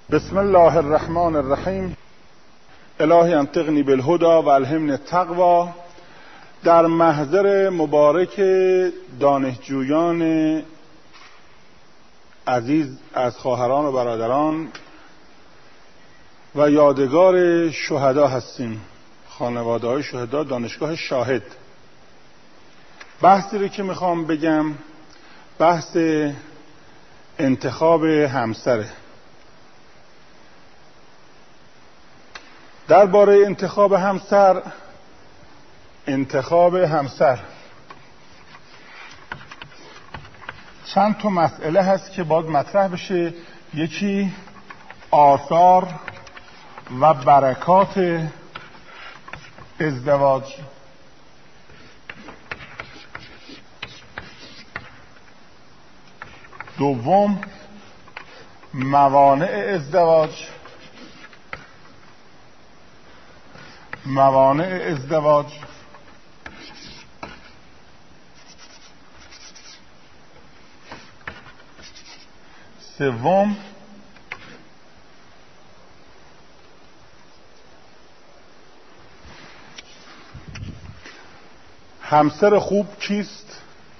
بسم الله الرحمن الرحیم. الهی انطقنی بالهدی و الهمنی التقوی. در محضر مبارک دانشجویان عزیز از خواهران و برادران و یادگار شهدا هستیم، خانواده های شهدا، دانشگاه شاهد. بحثی رو که میخوام بگم بحث انتخاب همسره. درباره انتخاب همسر چند تا مسئله هست که باید مطرح بشه. یکی آثار و برکات ازدواج، دوم موانع ازدواج، سوم همسر خوب کیست؟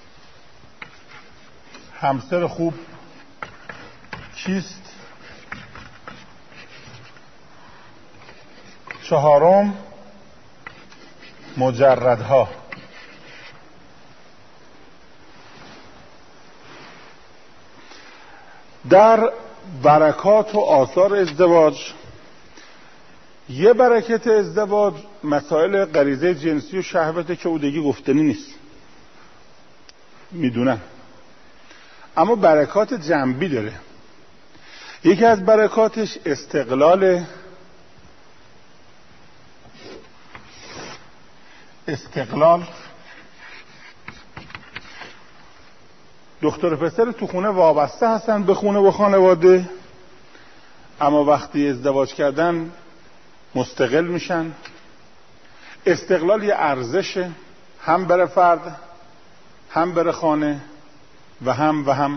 چهارم مجردها. در برکات و آثار ازدواج، یه برکت ازدواج مسائل غریزه جنسی و شهوته که اودگی گفتنی نیست، میدونم، اما برکات جنبی داره. یکی از برکاتش استقلال دختر پسر تو خونه وابسته هستن به خونه و خانواده، اما وقتی ازدواج کردن مستقل میشن. استقلال یه ارزشه، هم برای فرد، هم برای خانه و هم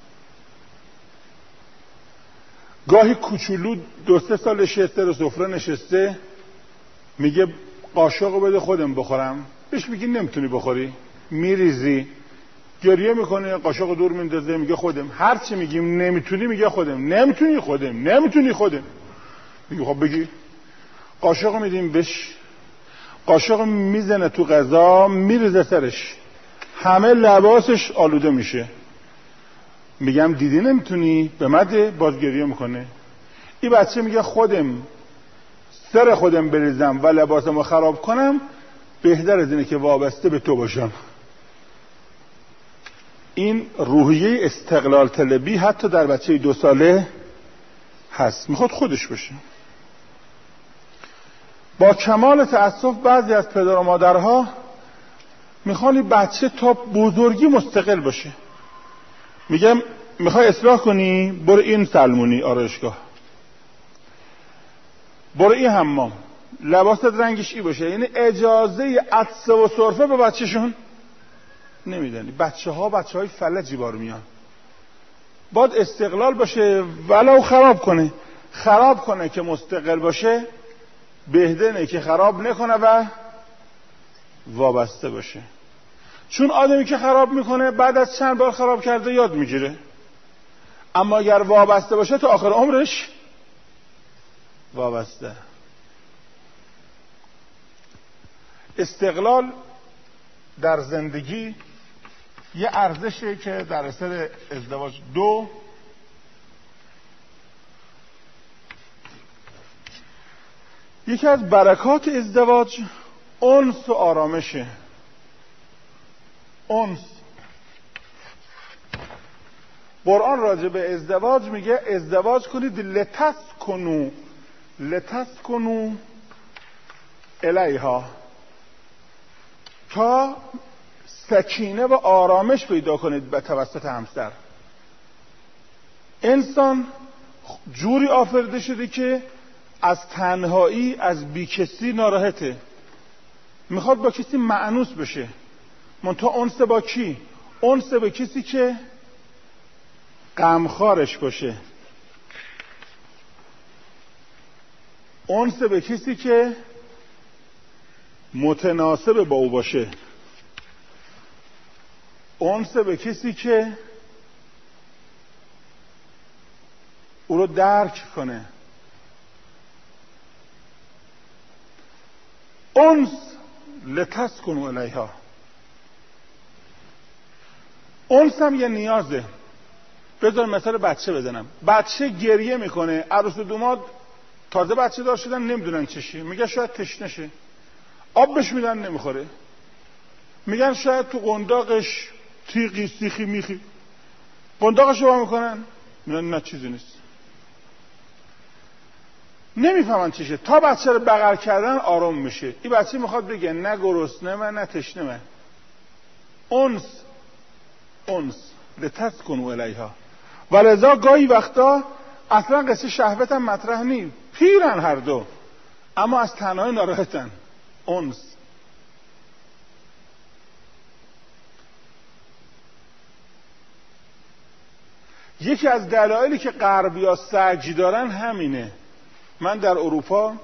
گاهی کوچولو 2-3 سال نشسته رو سفره نشسته، میگه قاشقو بده خودم بخورم، بهش میگی نمیتونی بخوری، میریزی، گریه میکنه، قاشقو دور میندازه، میگه خودم. هر چی میگیم نمیتونی، میگه خودم. نمیتونی خودم. میگه خب بگی. قاشقو میدیم بهش، قاشقو میزنه تو غذا، میریزه سرش، همه لباسش آلوده میشه. میگم دیدی نمیتونی، به مده، باز گریه میکنه. این بچه میگه سر خودم بریزم و لباسمو خراب کنم بهتر از اینه که وابسته به تو باشم. این روحیه استقلال طلبی حتی در بچه 2 ساله هست، میخواد خودش باشه. با کمال تأسف بعضی از پدر و مادرها میخوان این بچه تا بزرگی مستقل باشه. میگم میخوای اصلاح کنی، برو این سلمونی آرایشگاه، برو این حمام، لباست رنگش ای باشه. یعنی اجازه عطسه و سرفه به بچهشون نمیدنی. بچه های فلجی بار میان. باید استقلال باشه، ولو خراب کنه که مستقل باشه، بهتره که خراب نکنه و وابسته باشه. چون آدمی که خراب میکنه بعد از چند بار خراب کرده یاد میگیره، اما اگر وابسته باشه تا آخر عمرش وابسته. استقلال در زندگی یه ارزشه که در اثر ازدواج. 2 یکی از برکات ازدواج انس و آرامشه. قرآن راجع به ازدواج میگه ازدواج کنید لتسکنو الیها، تا سکینه و آرامش پیدا کنید به توسط همسر. انسان جوری آفریده شده که از تنهایی، از بیکسی ناراحته، میخواد با کسی مأنوس بشه. منتها انس با کی؟ انس به کسی که غمخوارش باشه، انس به کسی که متناسب با او باشه، انس به کسی که او رو درک کنه. انس لتسکنوا الیها. انس هم یه نیازه. بذار مثال بچه بزنم. بچه گریه میکنه، عروس و دوماد تازه بچه دار شدن نمیدونن چشی، میگه شاید تشنشه، آب بهش میدن نمیخوره، میگن شاید تو قنداقش تیغی سیخی میخی، قنداقش رو با میکنن، میگن نه چیزی نیست، نمیفهمن چیشه. تا بچه رو بغل کردن آروم میشه. این بچه میخواد بگه نه گرسنه من نه تشنه من. انس لتسکنوا الیها. ولذا گاهی وقتا اصلا قصه شهوت هم مطرح نیست، پیرن هر دو اما از تنهایی ناراحتن. انس. یکی از دلایلی که غربی‌ها سگ دارن همینه. من در اروپا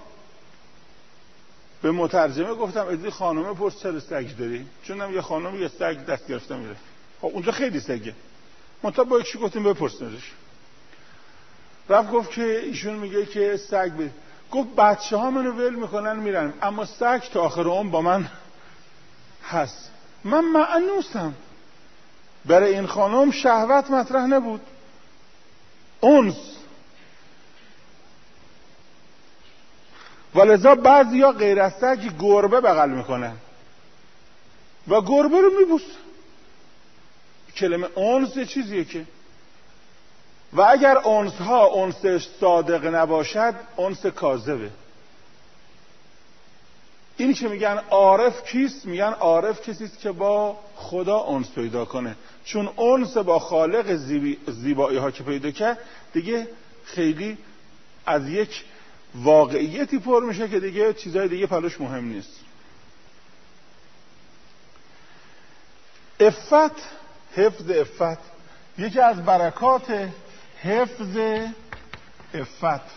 به مترجمه گفتم ازی خانومه پرس چرا سگ داری؟ چونم یه خانم یه سگ دست گرفته میره. خب اونجا خیلی سگه. منتها با یکیشو گفتیم بپرسنش. رفت گفت که ایشون میگه که سگ بید. گفت بچه ها منو ول میکنن میرن اما سگ تا آخر عمر با من هست. من مأنوسم. برای این خانم شهوت مطرح نبود. انس. ولذا بعضیا غیر از سگ گربه بغل میکنن و گربه رو میبوسن. کلمه انس یه چیزیه که، و اگر انس ها انس صادق نباشد انس کاذبه. اینی که میگن عارف کیست؟ میگن عارف کسیست که با خدا انس پیدا کنه، چون انس با خالق زیبایی ها که پیدا کرد دیگه خیلی از یک واقعیتی پر میشه که دیگه چیزای دیگه پلوش مهم نیست. عفت، حفظ عفت، یکی از برکات حفظ عفت.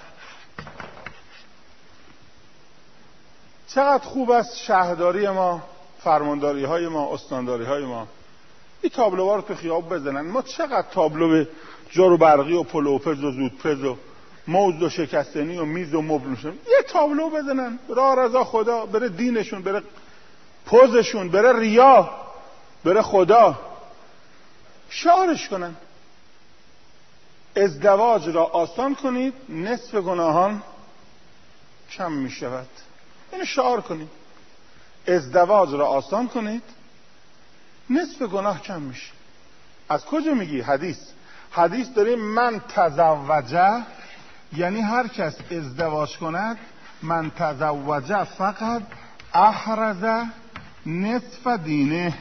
چقدر خوب است شهرداری ما، فرمانداری های ما، استانداری های ما این تابلوها رو تو خیابون بزنن. ما چقدر تابلو جارو برقی و پلوپز و زودپز و موز و شکستنی و میز و مبل میشن، یه تابلو بزنن راه رضا خدا، بره دینشون، بره پوزشون، بره ریا، بره خدا، شعارش کنن. ازدواج را آسان کنید نصف گناهان کم می شود. اینو شعار کنید. ازدواج را آسان کنید نصف گناه کم میشه. از کجا میگی؟ حدیث داریم من تزوجه، یعنی هر کس ازدواج کند، من تزوجه فقط احرز نصف دینه،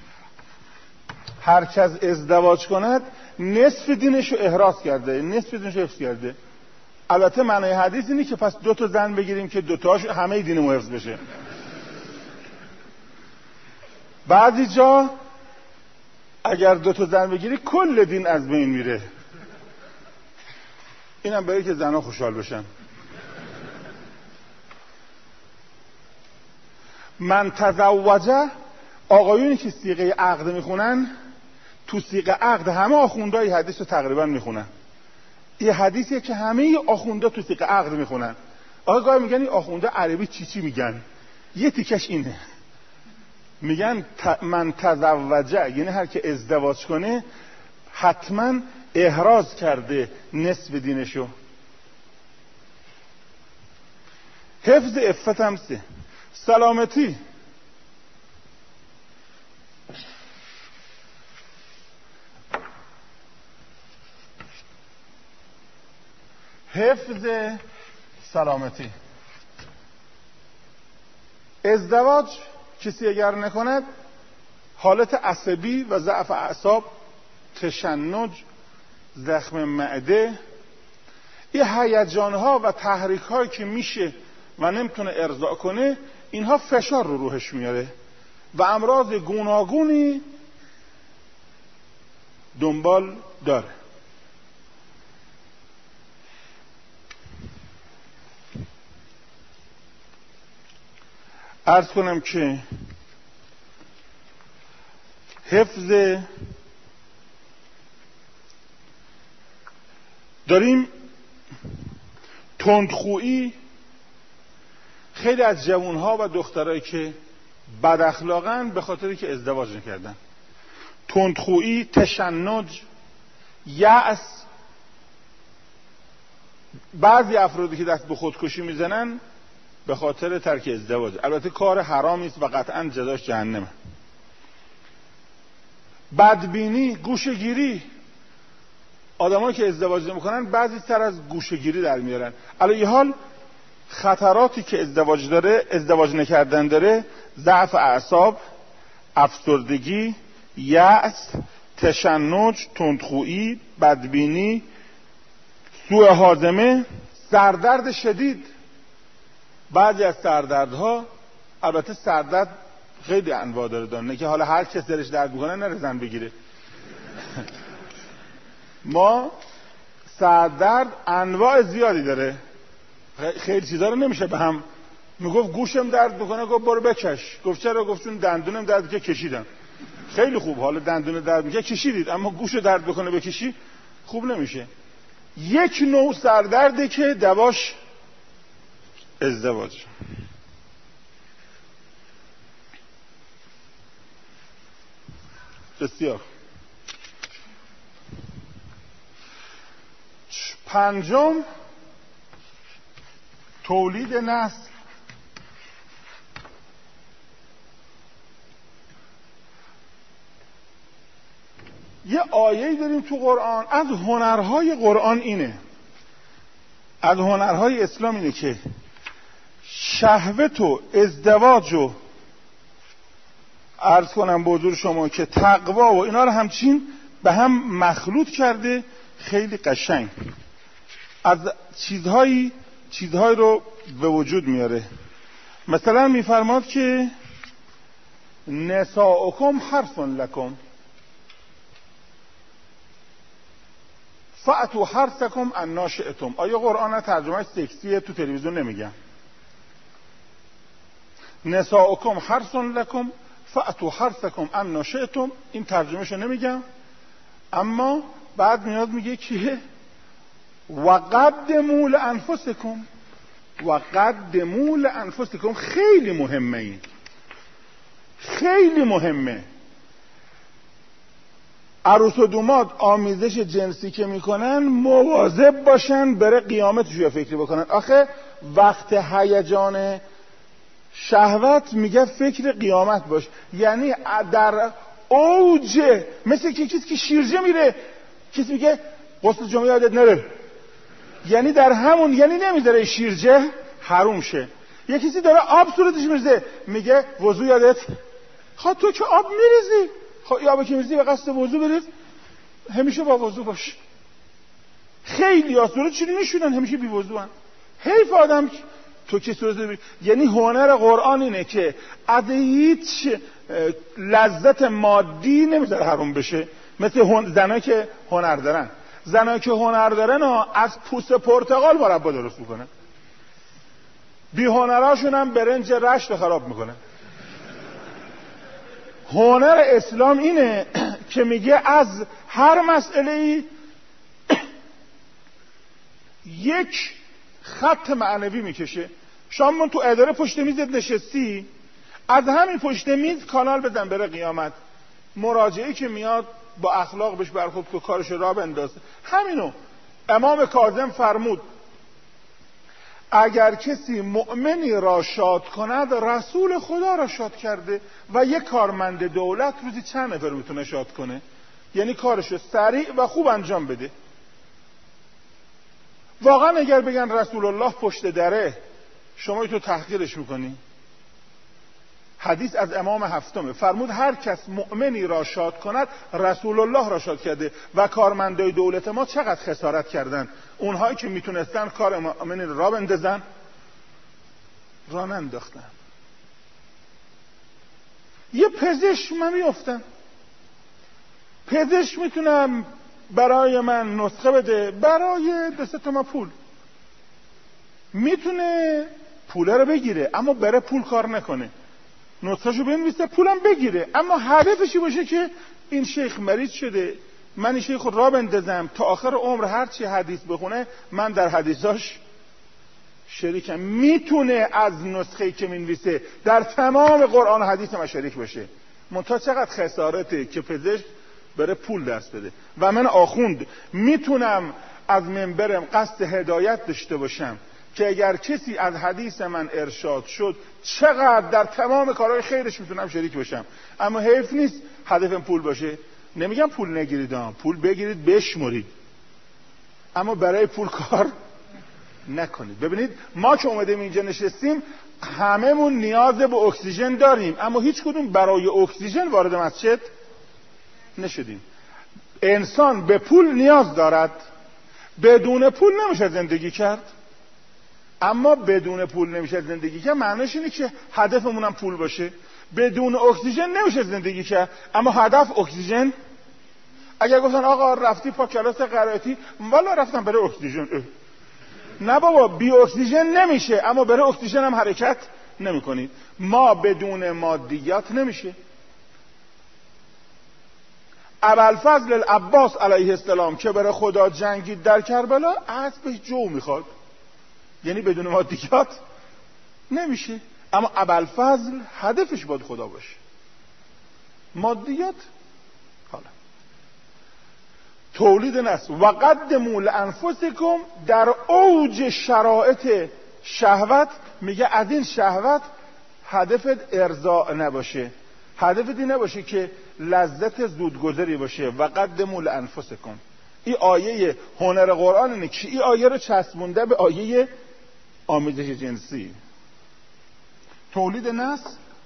هر کس ازدواج کند نصف دینشو احراز کرده، نصف دینشو حفظ کرده. البته معنی حدیث اینه که پس 2 تا زن بگیریم که 2 تاش همه دینمون حفظ بشه. بعضی جا اگر 2 تا زن بگیری کل دین از بین میره. اینم برای که زنها خوشحال بشن. من تزوجه، آقایونی که صیغه عقد میخونن، تو صیغه عقد همه آخوندهای حدیث رو تقریبا میخونن. یه حدیثیه که همه آخوندا تو صیغه عقد میخونن. آقا گاهی میگن این آخوندا عربی چی میگن، یه تیکش اینه، میگن من تزوجه، یعنی هر که ازدواج کنه حتما احراز کرده نصف دینشو. حفظ عفت هم سه. سلامتی، حفظ سلامتی. ازدواج کسی اگر نکند حالت عصبی و ضعف اعصاب، تشنج، زخم معده، این هیجان‌ها و تحریک‌هایی که میشه و نمیتونه ارضاء کنه، اینها فشار رو روحش میاره و امراض گوناگونی دنبال داره. عرض کنم که حفظ داریم تندخویی خیلی از جوانها و دخترایی که بد اخلاقن به خاطری که ازدواج نکردن، تندخویی، تشنج، یأس، بعضی افرادی که دست به خودکشی میزنن به خاطر ترک ازدواج. البته کار حرامی است و قطعا جزاش جهنمه. بدبینی، گوشه‌گیری، آدمایی که ازدواج نمیکنن بعضی سر از گوشه‌گیری در میارن. علی حال خطراتی که ازدواج داره، ازدواج نکردن داره، ضعف اعصاب، افسردگی، یأس، تشنج، تندخویی، بدبینی، سوء هاضمه، سردرد شدید. بعضی از سردردها، البته سردرد خیلی انواع داره، نه که حالا هر کس دلش درد میکنه نره زن بگیره. ما سردرد انواع زیادی داره، خیلی چیزا رو نمیشه به هم. میگفت گوشم درد میکنه، گفت برو بکش. گفت چرا؟ گفت چون دندونم درد میکنه کشیدم. خیلی خوب، حالا دندون درد میکنه کشیدید، اما گوشو درد بکنه بکشی خوب نمیشه. یک نوع سردرده که دواش ازدواج. بسیار. پنجم، تولید نسل. یه آیه‌ای داریم تو قرآن، از هنرهای قرآن اینه، از هنرهای اسلام اینه که شهوت و ازدواج و عرض کنم به حضور شما که تقوا و اینا رو همچین به هم مخلوط کرده، خیلی قشنگ از چیزهایی رو به وجود میاره. مثلا میفرماد که نساؤکم حرث لکم فأتوا حرثکم انا شئتم. آیا قرآن ترجمه سکسیه؟ تو تلویزیون نمیگم. نساؤکم حرث لکم فأتوا حرثکم انا شئتم، این ترجمهشو نمیگم. اما بعد میاد میگه که وقدموا لانفسکم، وقدموا لانفسکم. خیلی مهمه، این خیلی مهمه. عروس و دوماد آمیزش جنسی که میکنن مواظب باشن بره قیامتش رو فکری بکنن. آخه وقت هیجان شهوت میگه فکر قیامت باش، یعنی در اوج، مثل که کسی که شیرجه میره، کسی میگه غسل جمعه یادت نره، یعنی در همون، یعنی نمیذاره شیرجه حروم شه. یه کسی داره آب صورتش میریزه، میگه وضو یادت، خب تو که آب میریزی، خب آب که میریزی به قصد وضو بریز، همیشه با وضو باش. خیلی ها صورتشون میشونن همیشه بی وضو هن. حیف آدم تو که صورت بریز. یعنی هنر قرآن اینه که از هیچ لذت مادی نمیذاره حروم بشه. مثل زنایی که هنر دارن، زنایی که هنر دارن از پوست پرتقال مربا درست میکنن، بی هنراشون هم برنج رشت خراب میکنن. هنر اسلام اینه که میگه از هر مسئله‌ای یک خط معنوی میکشه. شما تو اداره پشت میزت نشستی، از همین پشت میز کانال بزن بره قیامت. مراجعی که میاد با اخلاق بهش برخورد که کارش را بندازه. همینو امام کاظم فرمود اگر کسی مؤمنی را شاد کند رسول خدا را شاد کرده. و یک کارمند دولت روزی چند نفر میتونه شاد کنه؟ یعنی کارشو سریع و خوب انجام بده. واقعا اگر بگن رسول الله پشت دره، شما تو تحقیرش میکنی. حدیث از امام هفتمه فرمود هر کس مؤمنی را شاد کند رسول الله را شاد کرده. و کارمندای دولت ما چقدر خسارت کردن، اونهایی که میتونستن کار مؤمنی را بندازن را ننداختن. یه پزشک من میافتم، پزشک میتونم برای من نسخه بده برای 2-3 تومن پول، میتونه پوله رو بگیره اما بره پول کار نکنه. نسخه‌شو بنویسه پولم بگیره، اما هدفشی باشه که این شیخ مریض شده، من این شیخ را بندازم تا آخر عمر هر چی حدیث بخونه من در حدیثاش شریکم. میتونه از نسخه‌ای که مینویسه در تمام قرآن و حدیث ما شریک باشه، منتها چقدر خسارته که پزشک بره پول درس بده. و من آخوند میتونم از منبرم قصد هدایت داشته باشم که اگر کسی از حدیث من ارشاد شد چقدر در تمام کارهای خیرش میتونم شریک باشم، اما حیف نیست هدفم پول باشه. نمیگم پول نگیرید، پول بگیرید بشمرید، اما برای پول کار نکنید. ببینید ما که اومدیم اینجا نشستیم هممون نیاز به اکسیژن داریم، اما هیچ کدوم برای اکسیژن وارد مسجد نشدیم. انسان به پول نیاز دارد، بدون پول نمیشه زندگی کرد، اما بدون پول نمیشه زندگی کرد معنیش اینه که هدفمون هم پول باشه. بدون اکسیژن نمیشه زندگی کرد، اما هدف اکسیژن. اگر گفتن آقا رفتی پا کلاس قرائتی، والا رفتم برای اکسیژن، نه بابا بی اکسیژن نمیشه، اما برای اکسیژن هم حرکت نمیکنید. ما بدون مادیات نمیشه. ابوالفضل العباس علیه السلام که برای خدا جنگید در کربلا اسبش جو میخواد، یعنی بدون مادیات نمیشه، اما ابوالفضل هدفش باید خدا باشه. مادیات حالا تولید نسل و قدموا لانفسکم در اوج شرایط شهوت، میگه از این شهوت هدفت ارضاء نباشه، هدفت این نباشه که لذت زودگذری باشه. و قدموا لانفسکم، این آیه هنر قرآن اینه که این آیه رو چسبونده به آیه آمیزش جنسی. تولید نسل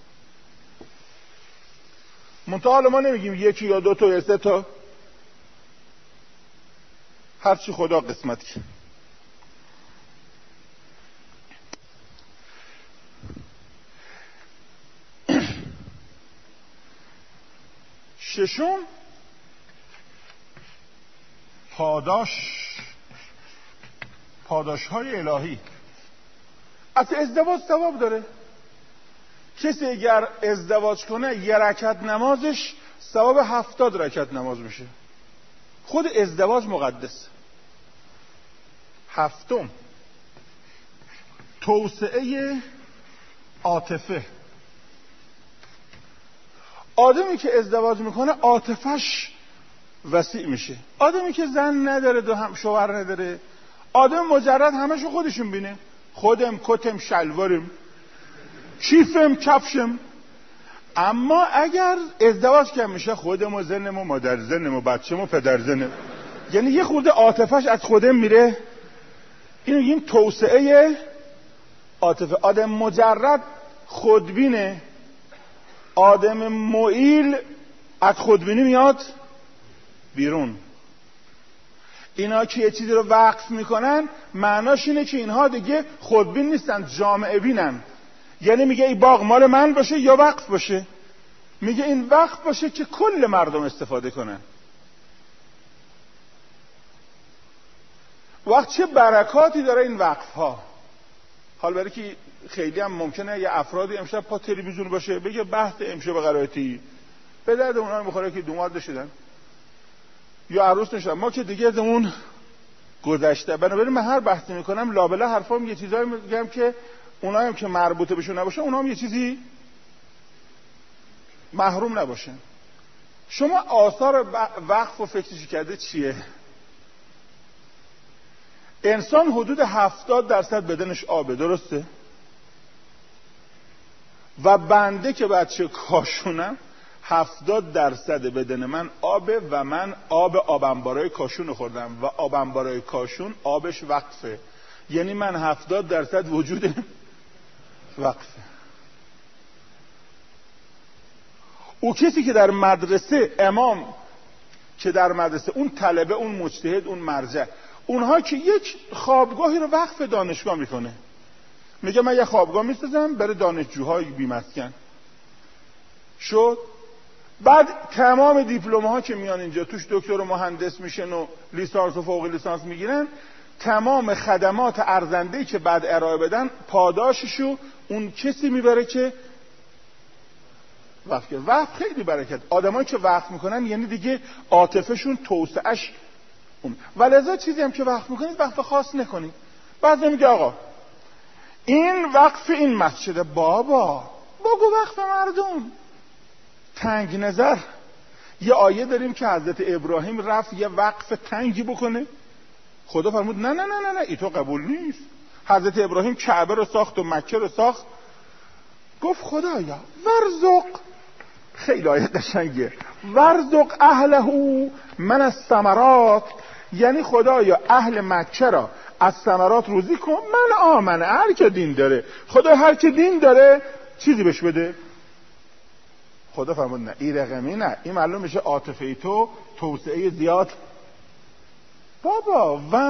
منتها ما نمیگیم یکی یا دو تا یا سه تا، هرچی خدا قسمت کرد. ششم پاداش‌های الهی. از ازدواج ثواب داره. کسی اگر ازدواج کنه یه رکعت نمازش ثواب 70 رکعت نماز میشه. خود ازدواج مقدس. هفتم توسعه عاطفه. آدمی که ازدواج میکنه عاطفش وسیع میشه. آدمی که زن نداره دو هم شوهر نداره، آدم مجرد همشو خودشون بینه، خودم کتم شلوارم کیفم کفشم. اما اگر ازدواج کنه میشه خودم و زنم و مادر زنم و بچم و پدر زنم، یعنی یه خورده عاطفش از خودم میره. اینو میگیم توسعه عاطفه. آدم مجرد خودبینه، آدم معیل از خودبینی میاد بیرون. اینا که یه چیزی رو وقف میکنن معناش اینه که اینها دیگه خودبین نیستن، جامعه بینن. یعنی میگه این باغ مال من باشه یا وقف باشه، میگه این وقف باشه که کل مردم استفاده کنن. وقت چه برکاتی داره این وقف ها. حال برای که خیلی هم ممکنه یه افرادی امشب پا تلویزیون باشه بگه بحث امشب قرائتی به درد اونا میخوره که دوماد شدن یا عروس نشدن. ما که دیگه از اون گذشته. بنابراین من هر بحثی میکنم لابلا حرفام یه چیزایی میگم که اونایی هم که مربوطه بهشون نباشه اونا هم یه چیزی محروم نباشن. شما آثار وقف و فکرشی کرده چیه؟ انسان حدود 70% بدنش آبه، درسته؟ و بنده که بچه کاشونم 70% بدن من آبه و من آبنبارای کاشون خوردم و آبنبارای کاشون آبش وقفه. یعنی من 70% وجود وقفه. او کسی که در مدرسه امام که در مدرسه اون طلبه اون مجتهد اون مرجع، اونها که یک خوابگاهی رو وقف دانشگاه میکنه، میگه من یه خوابگاه میسازم برای دانشجوهای بی‌مسکن شد. بعد تمام دیپلم ها که میان اینجا توش دکتر و مهندس میشن و لیسانس و فوق لیسانس میگیرن، تمام خدمات ارزنده‌ای که بعد ارائه بدن پاداششو اون کسی میبره که وقت خیلی برکت. آدمایی که وقت میکنن یعنی دیگه عاطفه‌شون توسعه‌اش ولذا چیزی هم که وقت میکنید وقت خاص نکنید. بعضی میگه آقا این وقف این مسجده، بابا بگو وقف مردم. تنگ نظر. یه آیه داریم که حضرت ابراهیم رفت یه وقف تنگی بکنه، خدا فرمود نه نه نه نه این تو قبول نیست. حضرت ابراهیم کعبه رو ساخت و مکه رو ساخت، گفت خدایا ورزق، خیلی آیه قشنگه، ورزق اهله من الثمرات، یعنی خدایا اهل مکه را از ثمرات روزی کن. من آمنه، هر که دین داره، خدا هر که دین داره چیزی بهش بده. خدا فرمود نه این رقمی نه، این معلوم میشه عاطفه تو توسعه زیاد. بابا و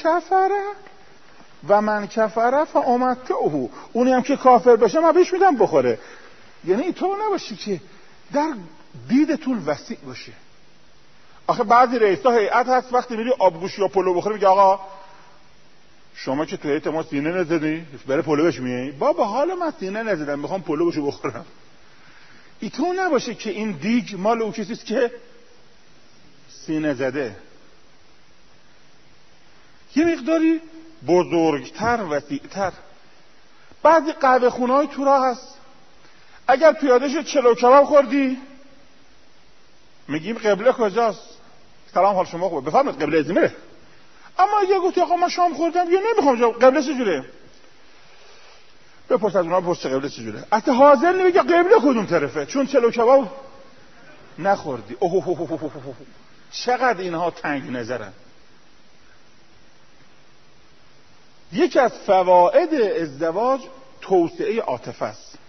من کفره فامتعه، اونی هم که کافر بشه من بهش میدم بخوره. یعنی تو نباشی که در دیدتون وسیع باشه. آخه بعضی رئیسا هیئت هست وقتی میری آبگوشی یا پلو بخوری میگه آقا شما که تو هیئت ما سینه نزدی بره پلو بهش میای. بابا حالا من سینه نزدم میخوام پلو بشو بخورم. ای تو نباشه که این دیگ مال او کسیست که سینه زده. یه مقداری بزرگتر وسیعتر. بعضی قهوه خونه‌های تو راه هست اگر پیاده شد چلو کباب خوردی میگیم قبله کجاست؟ سلام حال شما خوبه بفرمایید قبله ازیمه. اما اگه گفتی آقا من شام خوردم یا نمیخوام جواب قبله چجوره؟ بپرس از اونها پرس قبله چجوره. حتی حاضر نمیگه قبله کدوم طرفه چون چلو کباب نخوردی. چقدر اینها تنگ نظرن. یکی از فواید ازدواج توسعه عاطفه است.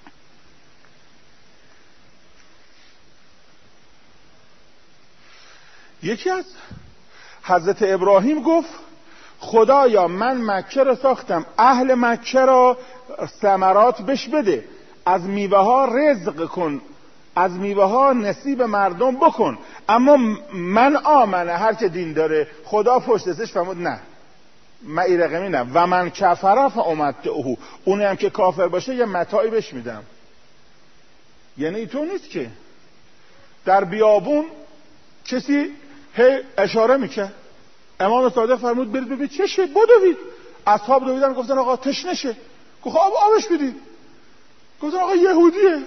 یکی از حضرت ابراهیم گفت خدایا من مکه را ساختم، اهل مکه را ثمرات بش بده، از میوه ها رزق کن، از میوه ها نصیب مردم بکن. اما من آمنه، هر که دین داره، خدا پشت دستش فرمود نه من این رقمی نه. و من کفره فامتعه، اونی هم که کافر باشه یه متاعی بهش میدم. یعنی تو نیست که در بیابون کسی هی اشاره میکرد، امام صادق فرمود برید ببینید چشه، بدوید. اصحاب دویدن گفتن آقا تشنشه، گفت آبش بدید. گفتن آقا یهودیه.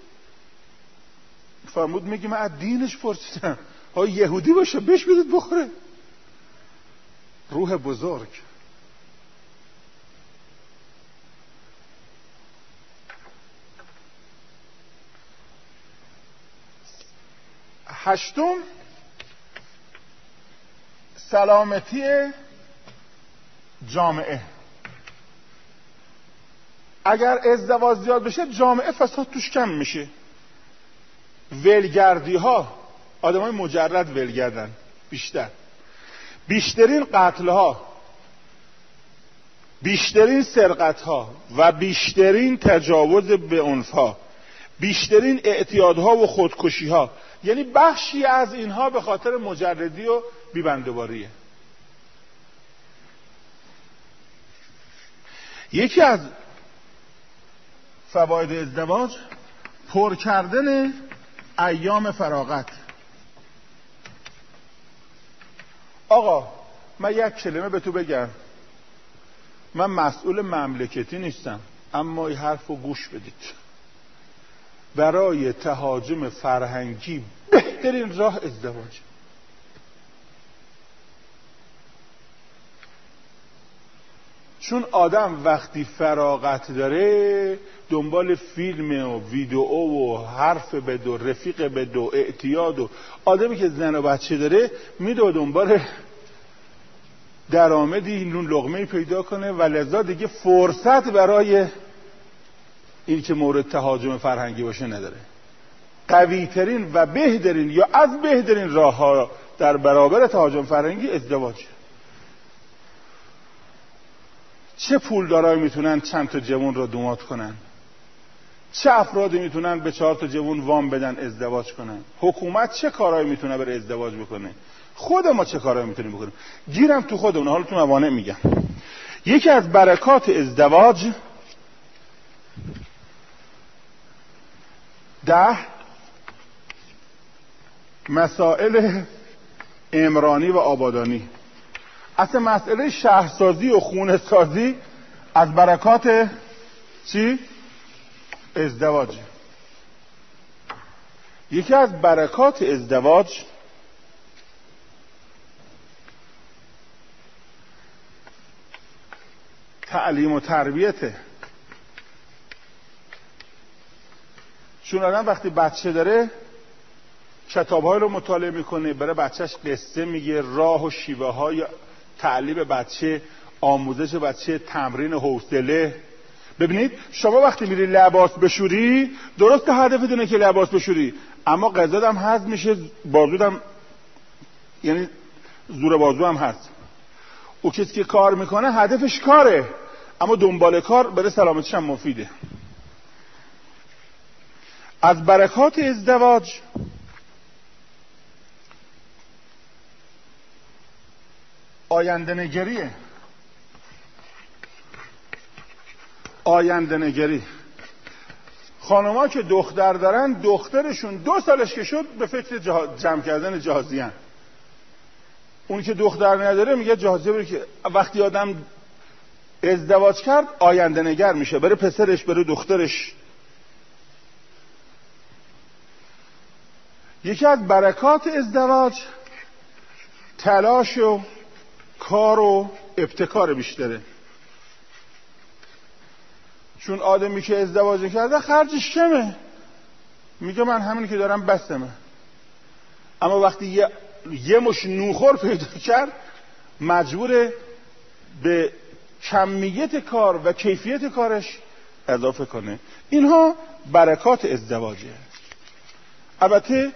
فرمود میگه من از دینش پرسیدم، ها یهودی باشه بهش بدید بخوره. روح بزرگ. هشتم سلامتی جامعه. اگر ازدواج زیاد بشه جامعه فساد توش کم میشه. ولگردی ها، آدم های مجرد ولگردن بیشترین قتل ها، بیشترین سرقت ها و بیشترین تجاوز به عنف ها، بیشترین اعتیادها و خودکشی ها، یعنی بخشی از اینها به خاطر مجردی و بیبندوباریه. یکی از فواید ازدواج پر کردن ایام فراغت. آقا من یک کلمه به تو بگم، من مسئول مملکتی نیستم اما این حرف رو گوش بدید. برای تهاجم فرهنگی بهترین راه ازدواج. چون آدم وقتی فراغت داره دنبال فیلم و ویدئو و حرف بده و رفیق بده و اعتیاد و آدمی که زن و بچه داره میده دنبال درآمدی نون لقمه‌ای پیدا کنه و لذا دیگه فرصت برای این که مورد تهاجم فرهنگی باشه نداره. قوی ترین و بهترین یا از بهترین راه ها در برابر تهاجم فرهنگی ازدواجه. چه پولدارایی میتونن چند تا جوان رو دومات کنن؟ چه افرادی میتونن به 4 تا جوان وام بدن ازدواج کنن؟ حکومت چه کارهایی میتونه برای ازدواج بکنه؟ خود ما چه کارهایی میتونیم بکنیم؟ گیرم تو خودمون. حالا تو موانع میگم. یکی از برکات ازدواج 10 مسائل عمرانی و آبادانی. اصلا مسئله شهرسازی و خونه سازی از برکات چی؟ ازدواج. یکی از برکات ازدواج تعلیم و تربیته. چون آدم وقتی بچه داره کتاب‌های رو مطالعه میکنه، برای بچهش قصه میگه، راه و شیوه های تعلیم بچه، آموزش بچه، تمرین حوصله. ببینید شما وقتی میری لباس بشوری، درست هدفت اینه که لباس بشوری، اما غذات هم هضم میشه، بازوت هم یعنی زور بازو هم هست. او کسی که کار میکنه هدفش کاره، اما دنبال کار برای سلامتیش هم مفیده. از برکات ازدواج آینده نگریه. آینده نگری. خانوما که دختر دارن، دخترشون 2 سالش که شد به فکر جمع کردن جهازی هن. اون که دختر نداره میگه جهازی بره، که وقتی آدم ازدواج کرد آینده نگر میشه، بره پسرش بره دخترش. یکی از برکات ازدواج تلاش و کار و ابتکار بیشتره. چون آدمی که ازدواج کرده خرجش کمه، میگه من همینی که دارم بسمه. اما وقتی یه مش نوخور پیدا کرد، مجبوره به کمیت کار و کیفیت کارش اضافه کنه. اینها برکات ازدواجه. البته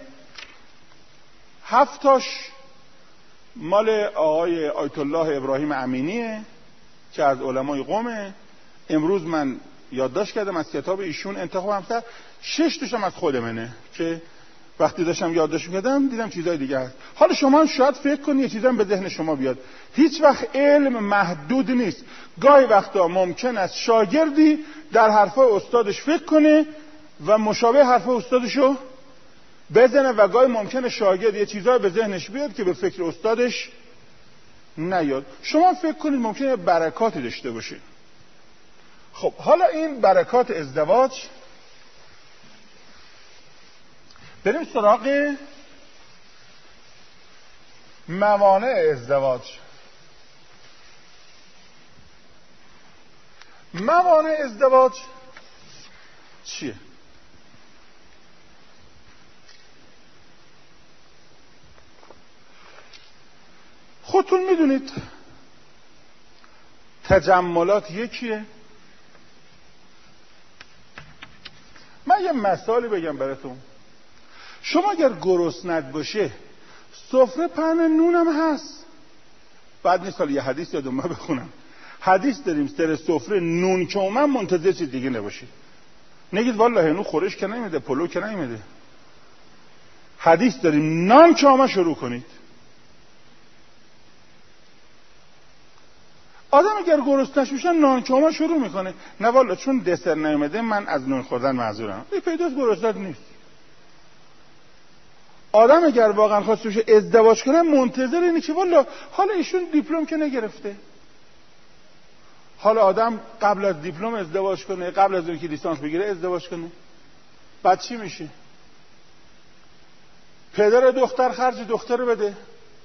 7 تاش مال آقای آیت الله ابراهیم امینیه که از علمای قومه. امروز من یادداشت کردم از کتاب ایشون انتخابم کرد. 6 تاشم از خود منه که وقتی داشتم یادداشت می‌کردم دیدم چیزای دیگه هست. حالا شما شاید فکر کنید یه چیزا به ذهن شما بیاد. هیچ وقت علم محدود نیست. گاهی وقتا ممکن است شاگردی در حرفای استادش فکر کنه و مشابه حرفای استادشو بزنه، و گاهی ممکنه شاگرد یه چیزایی به ذهنش بیاد که به فکر استادش نیاد. شما فکر کنید ممکنه برکاتی داشته باشه. خب حالا این برکات ازدواج، بریم سراغ موانع ازدواج. موانع ازدواج چیه؟ خودتون میدونید تجملات یکیه. من یه مثالی بگم براتون. شما اگر گرسنت باشه، سفره پهن نونم هست. بعد نیست یه حدیث یادم من بخونم. حدیث داریم سر سفره نون که اومد منتظر چیز دیگه نباشید. نگید والله نون خورش که نمیده، پلو که نمیده. حدیث داریم نان که اومد شروع کنید. آدم اگر گرسنه‌اش میشه نان که اومد شروع میکنه. نه والله چون دسر نیومده من از نون خوردن معذورم. این پیداست گرسنه نیست. آدم اگر واقعا خواست بشه ازدواج کنه منتظر اینه که والا حالا ایشون دیپلم که نگرفته، حالا آدم قبل از دیپلم ازدواج کنه، قبل از اینکه لیسانس بگیره ازدواج کنه. بعد چی میشه؟ پدر دختر خرج دختر رو بده،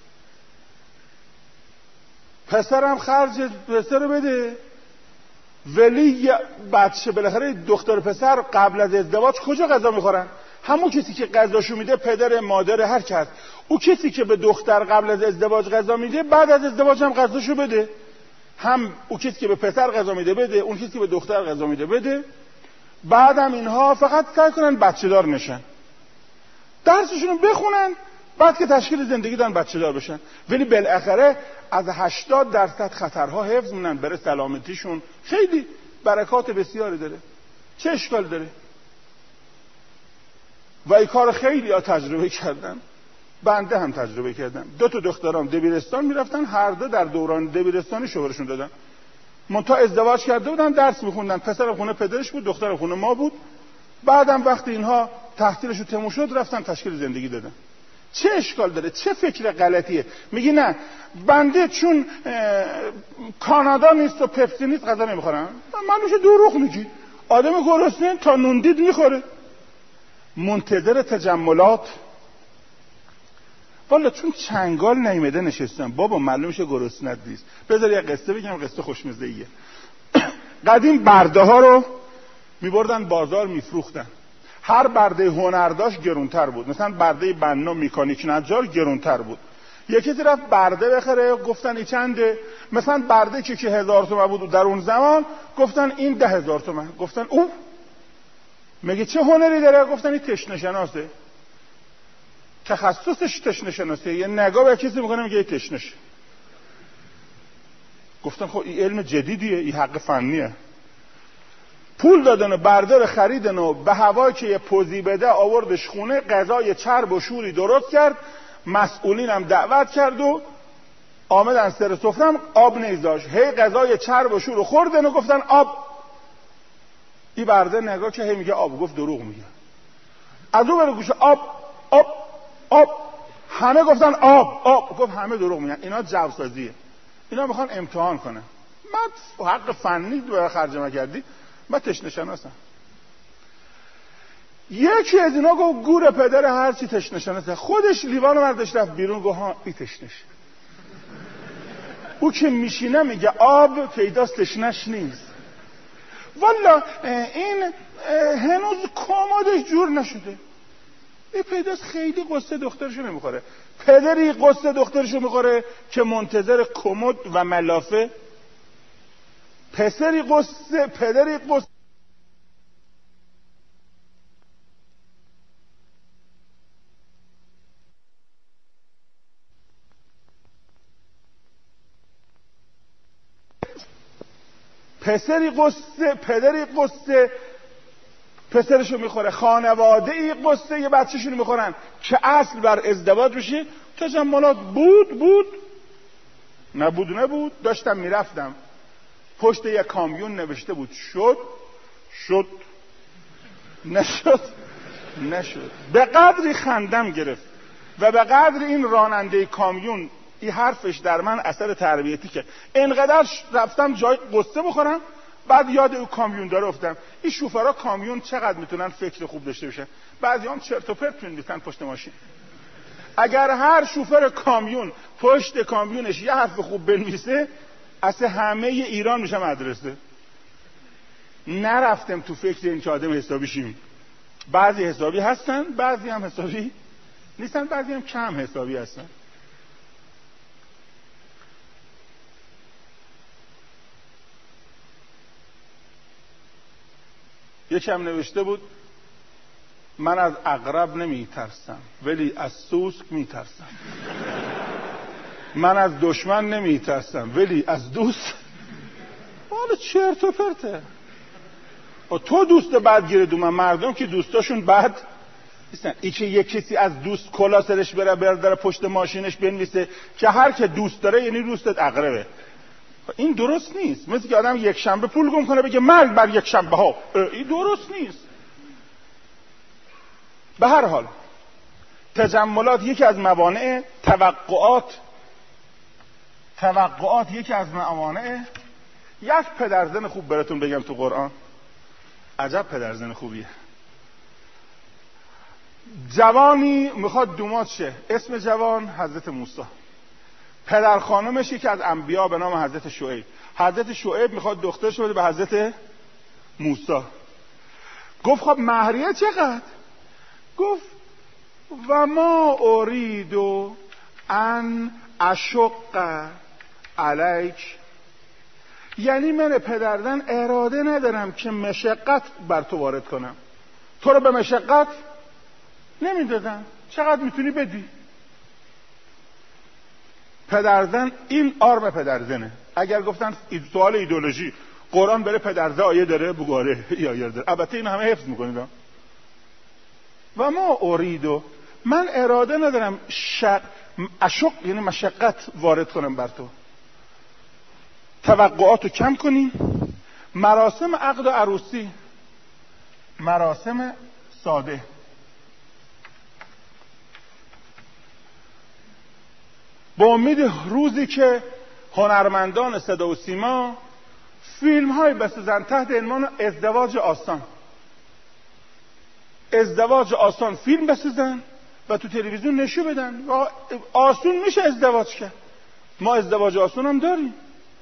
پسرم خرج پسر رو بده. ولی بچه بالاخره دختر پسر قبل از ازدواج کجا غذا میخورن؟ همون کسی که غذاشو میده پدر مادر هر کس. او کسی که به دختر قبل از ازدواج غذا میده بعد از ازدواج هم غذاشو بده. هم او کسی که به پسر غذا میده بده، اون کسی که به دختر غذا میده بده. بعدم اینها فقط سعی کنن بچه دار نشن، درسشون رو بخونن، بعد که تشکیل زندگی دارن بچه دار بشن. ولی بالاخره از 80% خطرها حفظ مونن، برای سلامتیشون خیلی برکات بسیاری داره. چه اشکال داره؟ و این کار خیلی ها تجربه کردن، بنده هم تجربه کردم. 2 تا دخترام دبیرستان میرفتن، هر دو در دوران دبیرستانی شوهرشون دادن. منتها ازدواج کرده بودن، درس میخوندن. پسر خونه پدرش بود، دختر خونه ما بود. بعدم وقتی اینها تحصیلشو تموم شد رفتن تشکیل زندگی دادن. چه اشکال داره؟ چه فکر غلطیه؟ میگی نه بنده چون کانادا نیست و پپسی نیست غذا نمیخورم. من میشه دروغ میگی. آدم گرسنه تا نون دید میخوره. منتظر تجملات. والا چون چنگال نیمده نشستم بابا معلوم میشه گرسنت نیست. بذار یه قصه بگم، قصه خوشمزه ایه. قدیم برده ها رو میبردن بازار میفروختن. هر برده هنر داشت گرونتر بود. مثلا برده بنا میکانیک نجار گرونتر بود. یکی طرف برده بخره گفتن این چنده؟ مثلا برده که 1000 تومان بود در اون زمان گفتن این 10,000 تومان. گفتن او میگه چه هنری داره؟ گفتن این تشنه شناسه. تخصصش تشنه شناسه. یه نگاه به کسی میکنه میگه تشنه. گفتن خب این علم جدیدیه، این حق فنیه. پول دادن و برده رو خریدن و به هوای که یه پوزی بده آوردش خونه، غذای چرب و شوری درست کرد، مسئولین هم دعوت کرد و آمدن سر سفرم آب نیزاش. هی غذای چرب و شور رو خوردن و گفتن آب. این برده نگاه که هی میگه آب، گفت دروغ میگه. از اون برو گوشه آب آب آب. همه گفتن آب آب. گفت همه دروغ میگن. اینا جوسازیه. اینا میخوان امتحان کنن. من حق فنی برای خرج نکردی. من تشنه شناسم. یکی از اینا گفت گور پدر هر چی تشنه شناسه. خودش لیوان برداشت رفت بیرون گفت ها این تشنش. او که میشینه میگه آب پیداست تشنش نیست. والا این هنوز کمدش جور نشده. این پیداست خیلی قصه دخترشو نمیخوره. پدری قصه دخترشو میخوره که منتظر کمد و ملافه. پدری قصه پدری قصه پسرشو میخوره. خانواده ای قصه یه بچه‌شون میخورن که اصل بر ازدواج بشه. تجملات بود نبود. داشتم میرفتم پشت یک کامیون نوشته بود شد نشد. به قدری خندم گرفت و به قدر این راننده کامیون این حرفش در من اثر تربیتی که انقدر رفتم جای قصه بخورم. بعد یاد او کامیون داره افتادم. این شوفرها کامیون چقدر میتونن فکر خوب داشته باشن. بعضیام چرت و پرت می‌نویسن پشت ماشین. اگر هر شوفر کامیون پشت کامیونش یه حرف خوب بنویسه اصلا همه ایران میشه مدرسه. نرفتم تو فکر این که آدم حسابی شیم. بعضی حسابی هستن، بعضی هم حسابی نیستن، بعضی هم کم حسابی هستن. یکم نوشته بود من از عقرب نمی ترسم ولی از سوسک می ترسم. من از دشمن نمی ترسم ولی از دوست. حالا چرت و پرته. تو دوست بد گیره من مردم که دوستاشون بد نیستن. این که یک کسی از دوست کلا سرش بره پشت ماشینش بنویسه که هر که دوست داره یعنی دوستت عقربه. این درست نیست. مثل که آدم یک شنبه پول گم کنه بگه مرگ بر یک شنبه ها. این درست نیست. به هر حال تجملات یکی از موانع، توقعات یکی از موانع. یک پدرزن خوب براتون بگم تو قرآن. عجب پدرزن خوبیه. جوانی میخواد دومات شه. اسم جوان حضرت موسی. پدر خانمش یکی از انبیا به نام حضرت شعیب. حضرت شعیب میخواد دخترش بده به حضرت موسی. گفت خب مهریه چقدر؟ گفت و ما ارید ان اشق علیک. یعنی من پدرزن اراده ندارم که مشقت بر تو وارد کنم. تو رو به مشقت نمیدادم. چقدر میتونی بدی؟ پدرزن این آرم پدرزنه. اگر گفتن سوال ایدئولوژی قرآن بره پدرزن آیه داره بگاره یا آیه داره. البته این همه حفظ میکنید. و ما اریدو من اراده ندارم اشق یعنی مشقت وارد کنم بر تو. توقعاتو کم کنی. مراسم عقد و عروسی مراسم ساده. با امید روزی که هنرمندان صدا و سیما فیلم های بسازن تحت عنوان ازدواج آسان فیلم بسازن و تو تلویزیون نشون بدن. آسون میشه ازدواج کرد. ما ازدواج آسان هم داریم.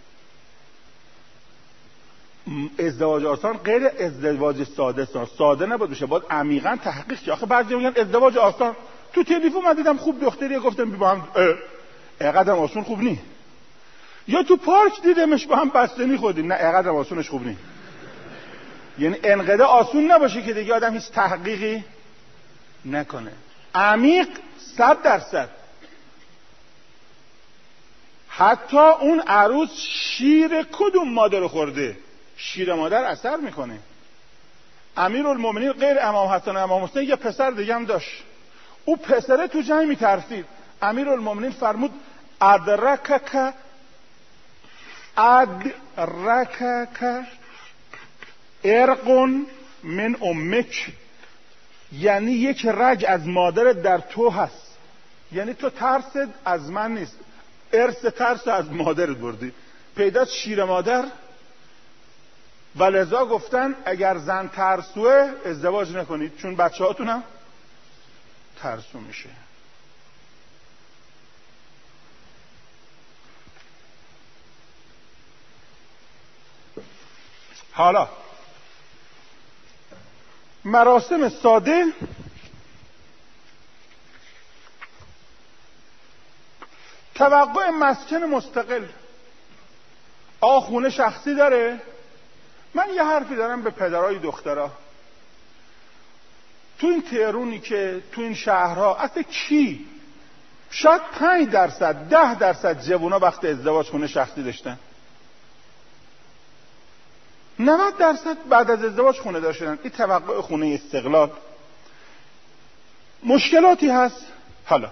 ازدواج آسان غیر ازدواج ساده نباید بشه، باید عمیقا تحقیق شه. آخه بعضی میگن ازدواج آسان، تو تلفن من دیدم خوب دختریه گفتم با هم اینقدر آسون خوب نی. یا تو پارک دیدمش با هم بستنی خودیم، نه اینقدر آسونش خوب نی. یعنی انقدر آسون نباشه که دیگه آدم هیچ تحقیقی نکنه. عمیق 100%. حتی اون عروس شیر کدوم مادر خورده، شیر مادر اثر میکنه. امیرالمومنین غیر امام حسن و امام حسین یه پسر دیگه هم داشت. او پسره تو جنگ میترسید. امیرالمومنین فرمود ادرکک ارق من امک، یعنی یک رگ از مادرت در تو هست. یعنی تو ترست از من نیست، ارث ترس از مادرت بردی. پیداست شیر مادر. و لذا گفتن اگر زن ترسوه ازدواج نکنید، چون بچه هاتونم ترسو میشه. حالا مراسم ساده توقع مسکن مستقل. خونه شخصی داره. من یه حرفی دارم به پدرای دخترها. تو این تهرونی که تو این شهرها اصلا کی شاید 5% 10% جوونا وقت ازدواج خونه شخصی داشتن، 90% بعد از ازدواج خونه داشتن. این توقع خونه استقلال مشکلاتی هست. حالا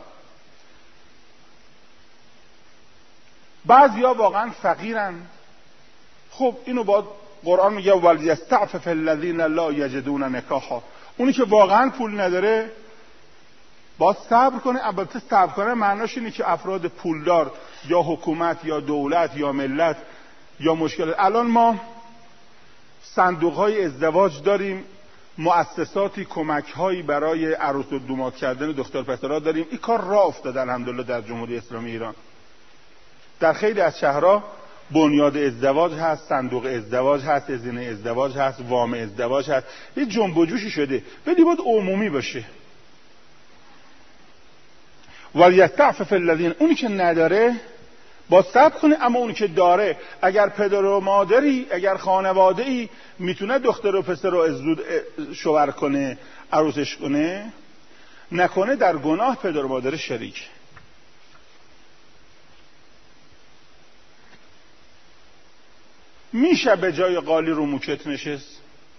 بعضیا واقعا فقیرن. خب اینو با قرآن میگه ولیستعفف الذین لا یجدون نکاحا. اونی که واقعا پول نداره باید صبر کنه. البته صبر کنه معناش اینه که افراد پولدار یا حکومت یا دولت یا ملت یا مشکل. الان ما صندوق‌های ازدواج داریم، مؤسساتی کمک‌هایی برای عروس و دوماد کردن دختر پسرها داریم. این کار راه افتاده الحمدلله در جمهوری اسلامی ایران. در خیلی از شهرها بنیاد ازدواج هست، صندوق ازدواج هست، هزینه ازدواج هست، وام ازدواج هست. یه جنب و جوشی شده، ولی باید عمومی باشه. ولیستعفف الذین، اونی که نداره با صبر کنه، اما اونی که داره، اگر پدر و مادری، اگر خانواده‌ای میتونه دختر و پسر رو از زود شوهر کنه، عروسش کنه، نکنه در گناه پدر و مادر شریک. میشه به جای قالی رو موکت نشست.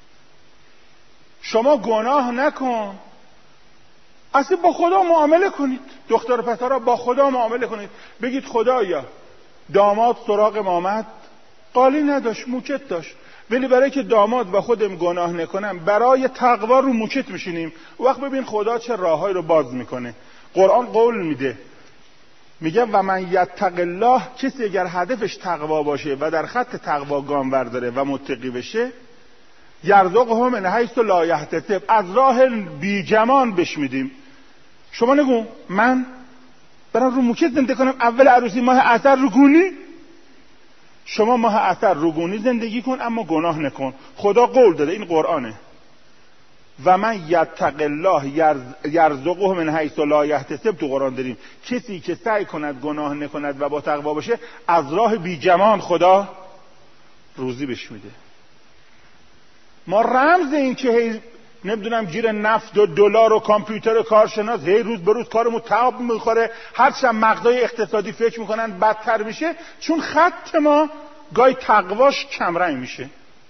شما گناه نکن، اصلا با خدا معامله کنید. دختر و پسرها با خدا معامله کنید. بگید خدایا داماد سراغ آمد، قالی نداشت، موکت داشت، ولی برای که داماد و خودم گناه نکنم برای تقوا رو موکت میشینیم. وقت ببین خدا چه راههایی رو باز میکنه. قرآن قول میده، میگه و من یتق الله، کسی اگر هدفش تقوا باشه و در خط تقوا گام برداره و متقی بشه، یرزقه من حیث لا یحتسب، از راه بی گمان بهش میدیم. شما نگو من برام رو موکت زنده کنم اول عروسی ماه عسل رو گونی. شما ماه عسل رو گونی زندگی کن اما گناه نکن. خدا قول داده، این قرآنه. و من یتق الله یرزقه من حیث لا یحتسب تو قرآن داریم. کسی که سعی کند گناه نکند و با تقوا باشه، از راه بی گمان خدا روزی بهش میده. ما رمز این که هی نمیدونم گیر نفت و دلار و کامپیوتر و کارشناس هی روز به روز کارمون تاب میخوره، هرچند مقدای اقتصادی فکر میکنن بدتر میشه، چون خط ما گاهی تقواش کمرنگ میشه.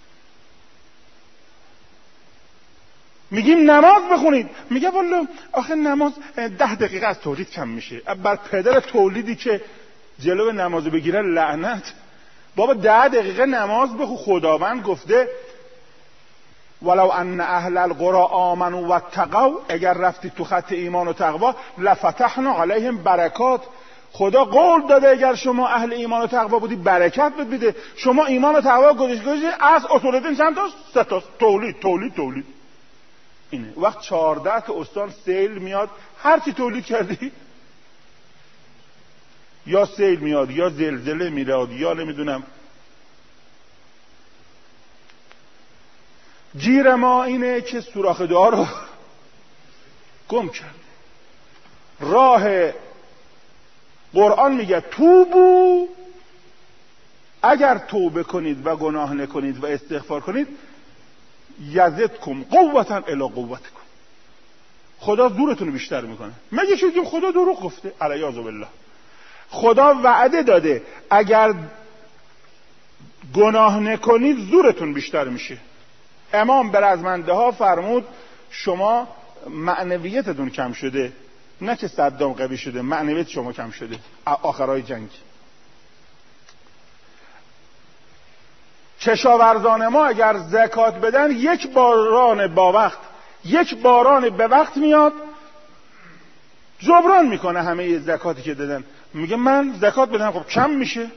میگیم نماز بخونید، میگه والا آخه نماز 10 دقیقه از تولید کم میشه. بر پدر تولیدی که جلو نمازو بگیره لعنت. بابا 10 دقیقه نماز بخون. خداوند گفته ولو ان اهل القرى آمنوا واتقوا، اگر رفتید تو خط ایمان و تقوا لفتحنا علیهم برکات، خدا قول داده اگر شما اهل ایمان و تقوا بودی برکت بهت میده. شما ایمان و تقوا گذاشتی از اصولدین چند تا؟ 3 تا. تولید اینه. وقت 14 تا استان سیل میاد، هر چی تولید کردی یا سیل میاد یا زلزله میاد یا نمیدونم. گیر ما اینه که سوراخ دعا رو گم کرد. راه قرآن میگه توبو، اگر توبه کنید و گناه نکنید و استغفار کنید یزدکم قوتا الی قوتکم، خدا زورتون رو بیشتر میکنه. مگه چون خدا دروغ گفته؟ علیاذ بالله. خدا وعده داده اگر گناه نکنید زورتون بیشتر میشه. امام برزمنده ها فرمود شما معنویتتون کم شده، نه که صدام قوی شده، معنویت شما کم شده آخرای جنگ. کشاورزان ما اگر زکات بدن یک باران به وقت میاد جبران میکنه همه زکاتی که دادن. میگه من زکات بدم، خب کم میشه،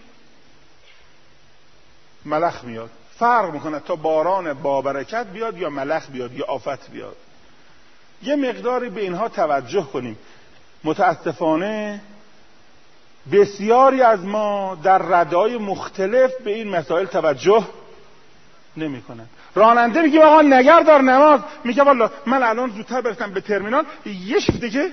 ملخ میاد. فرق میکنه تا باران با برکت بیاد یا ملخ بیاد یا آفت بیاد. یه مقداری به اینها توجه کنیم. متاسفانه بسیاری از ما در ردای مختلف به این مسائل توجه نمی کنن. راننده میگه آقا نگهدار نماز، میگه والا من الان زودتر برسم به ترمینال، یه شیفت دیگه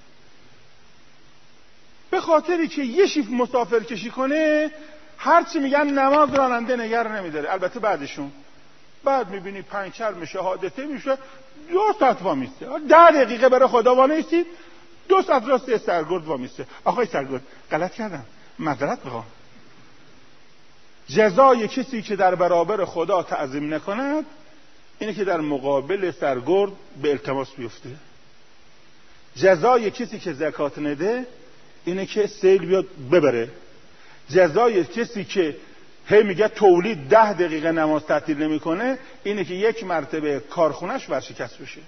به خاطری که یه شیفت مسافر کشی کنه هرچی میگن نماز راننده نگر نمیداره. البته بعدشون بعد میبینی 5 چرم شهادته میشه 2 ساعت وامیسته، 10 دقیقه برای خدا وانیستید، 2 ساعت راسته سرگرد وامیسته. آقای سرگرد غلط کردم، معذرت میخوام. جزای کسی که در برابر خدا تعظیم نکند اینه که در مقابل سرگرد به التماس بیفته. جزای کسی که زکات نده اینه که سیل بیاد ببره. جزای کسی که هی میگه تولید 10 دقیقه نماز تعطیل نمیکنه اینه که یک مرتبه کارخونش ورشکست بشه.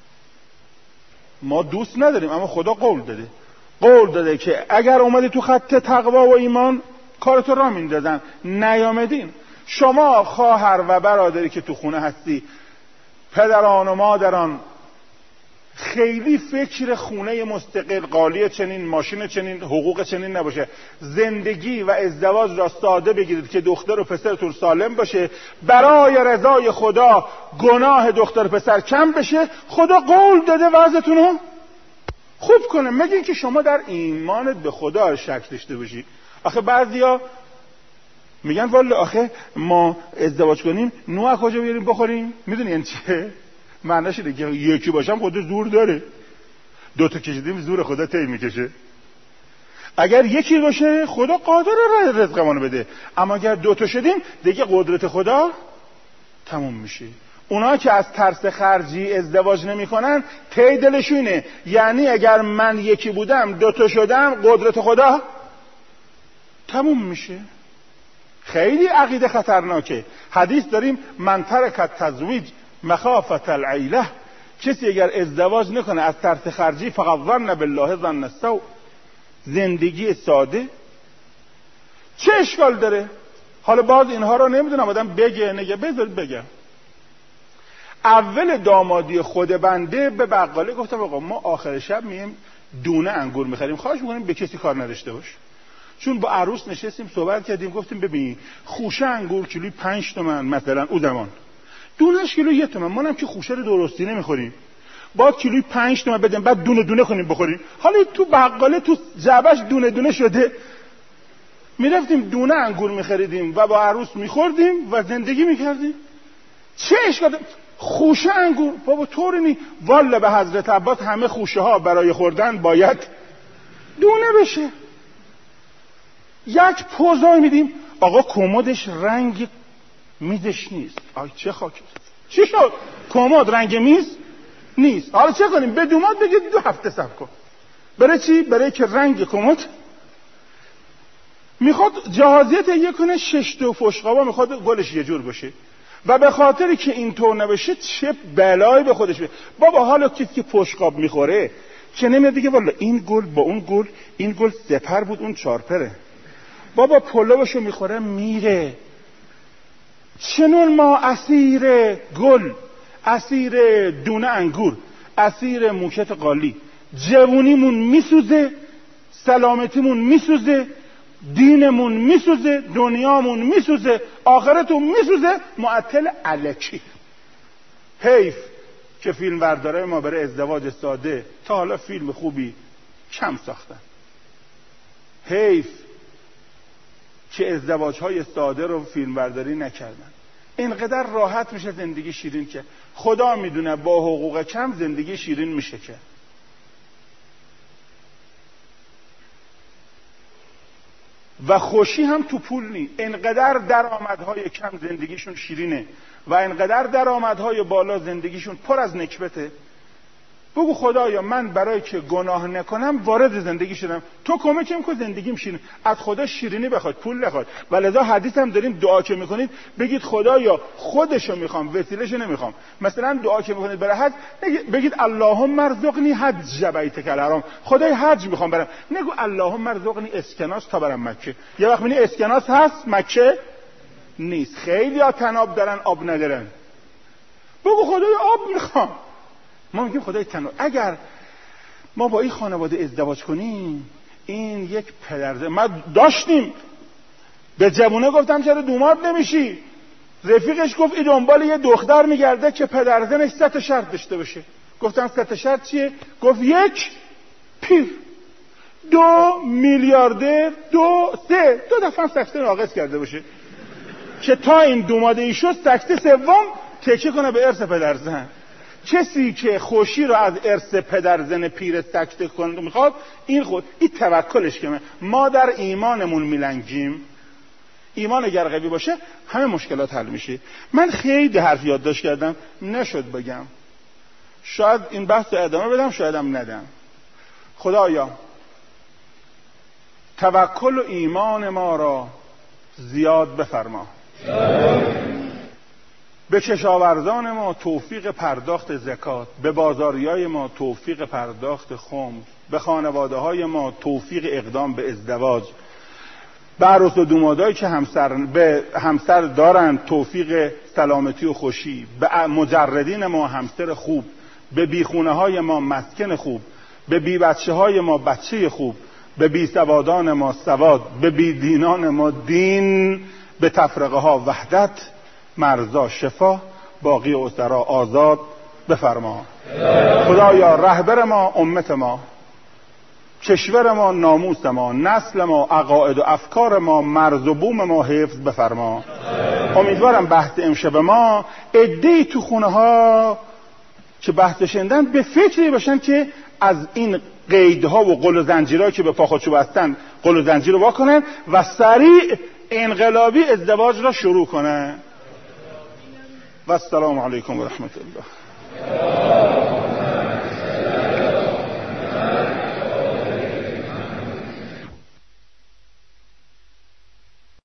ما دوست نداریم، اما خدا قول داده که اگر اومدی تو خط تقوا و ایمان کارتو را میندازن، نیامدین. شما خواهر و برادری که تو خونه هستی، پدران و مادران، خیلی فکر خونه مستقل، قالی چنین، ماشین چنین، حقوق چنین نباشه. زندگی و ازدواج را ساده بگیرید که دختر و پسرتون سالم باشه، برای رضای خدا گناه دختر و پسر کم بشه. خدا قول داده وضعتون رو خوب کنه. مگه اینکه شما در ایمانت به خدا شک داشته باشی. آخه بعضیا میگن والا آخه ما ازدواج کنیم نوح کجا بیاریم بخوریم؟ میدونی این چیه؟ معنیش اینه که یکی باشم خودش زور داره، 2 تا کشیدیم زور خدا تی میکشه. اگر یکی باشه خدا قادر رزقمونو بده، اما اگر 2 تا شدیم دیگه قدرت خدا تموم میشه. اونا که از ترس خرجی ازدواج نمیکنن تی دلشونه، یعنی اگر من یکی بودم 2 تا شدم قدرت خدا تموم میشه. خیلی عقیده خطرناکه. حدیث داریم من ترک التزویج مخافت العیله، کسی اگر ازدواج نکنه از ترس خرجی فقط ظن بالله ظن السوء، زندگی ساده، چه اشکال داره؟ حالا باز اینها رو نمیدونم آدم بگه نگه، بذارید بگم. اول دامادی خود بنده به بقاله گفتم آقا ما آخر شب مییم دونه انگور میخریم، خواهش میکنیم به کسی کار نداشته باش. چون با عروس نشستیم صحبت کردیم، گفتیم ببین خوشه انگور کیلوی 5 تومن مثلا او زمان، دونش کیلو 1 تومن، ما هم که خوشه رو درستی نمیخوریم، باید کیلوی 5 تومن بدیم بعد دونه دونه کنیم بخوریم. حالا تو بقاله تو جعبش دونه دونه شده، میرفتیم دونه انگور میخریدیم و با عروس میخوردیم و زندگی میکردیم. چه اشکال؟ خوشه انگور بابا طوری نی. والا به حضرت عباس همه خوشه ها برای خوردن باید دونه بشه. یک پوزای میدیم آقا کمدش رنگ میزش نیست. آی چه خاکی، چی شد؟ کمد رنگ میز نیست. حالا چه کنیم؟ به دومات بگید 2 هفته صبر کن. برای چی؟ برای که رنگ کمد میخواد جهازیت تهیه کنه، 6 تا فشقابا میخواد گلش یه جور باشه و به خاطری که اینطور نباشه چه بلایی به خودش بیاره. بابا حالا کسی که فشقاب میخوره که نمیاد دیگه والا این گل با اون گل، این گل سپر بود اون چارپره. بابا پلوشو میخوره میره. چنون ما اسیر گل، اسیر دونه انگور، اسیر موکت قالی، جوونیمون میسوزه، سلامتیمون میسوزه، دینمون میسوزه، دنیامون میسوزه، آخرتون میسوزه، معطل الکی. حیف که فیلم برداره ما برای ازدواج ساده تا حالا فیلم خوبی کم ساختن. حیف که ازدواج‌های ساده رو فیلم برداری نکردن. اینقدر راحت میشه زندگی شیرین که خدا میدونه با حقوق کم زندگی شیرین میشه که. و خوشی هم تو پول نی. اینقدر درآمدهای کم زندگیشون شیرینه و اینقدر درآمدهای بالا زندگیشون پر از نکبته. بگو خدایا من برای که گناه نکنم وارد زندگی شدم، تو کمکم کن زندگیم شیرین. از خدا شیرینی بخواد، پول نخواد. ولذا حدیث هم داریم دعا که میکنید بگید خدایا خودشو میخوام، وسیلهشو نمیخوام. مثلا دعا که میکنید برای حج بگید اللهم ارزقنی حج بیتک الحرام، خدای حج میخوام برم. نگو اللهم ارزقنی اسکناس تا برم مکه. یه وقت میبینی اسکناس هست مکه نیست. خیلی ها تناب دارن آب ندارن. بگو خدای آب میخوام. ما میگیم خدای تنها. اگر ما با این خانواده ازدواج کنیم، این یک پدرزن ما داشتیم، به جوونه گفتم چرا دوماد نمیشی؟ رفیقش گفت این دنبال یه دختر میگرده که پدرزنش 3 شرط داشته باشه. گفتم 3 شرط چیه؟ گفت 1 پیر، 2 میلیاردر، 3 دفعه سکته ناقص کرده باشه که تا این دوماده ای شد سکته سوم تکیه کنه به ارث پدرزن. کسی که خوشی رو از ارث پدرزن پیر سکته کنه میخواد، این توکلش کمه. ما در ایمانمون میلنگیم. ایمان اگر قوی باشه همه مشکلات حل میشه. من خیلی حرف یادداشت کردم نشد بگم، شاید این بحث رو ادامه بدم شایدم ندم. خدایا توکل و ایمان ما را زیاد بفرما. به کشاورزان ما توفیق پرداخت زکات، به بازاریای ما توفیق پرداخت خمس، به خانواده های ما توفیق اقدام به ازدواج، به عروس و دومادایی که همسر دارند توفیق سلامتی و خوشی، به مجردین ما همسر خوب، به بیخونه های ما مسکن خوب، به بی بچه های ما بچه خوب، به بی سوادان ما سواد، به بی دینان ما دین، به تفرقه ها وحدت، مرزا شفا، باقی اسرا آزاد بفرما. خدایا رهبر ما امت ما، کشور ما ناموس ما، نسل ما، عقاید و افکار ما، مرز و بوم ما حفظ بفرما. امیدوارم بحث امشب ما عده‌ای تو خونه ها که بحث شنیدن به فکری باشن که از این قیدها و قل و زنجیرهایی که به پا خودشو بستن قل و زنجیر رو واکنن و سریع انقلابی ازدواج را شروع کنن. و السلام علیکم و رحمت الله.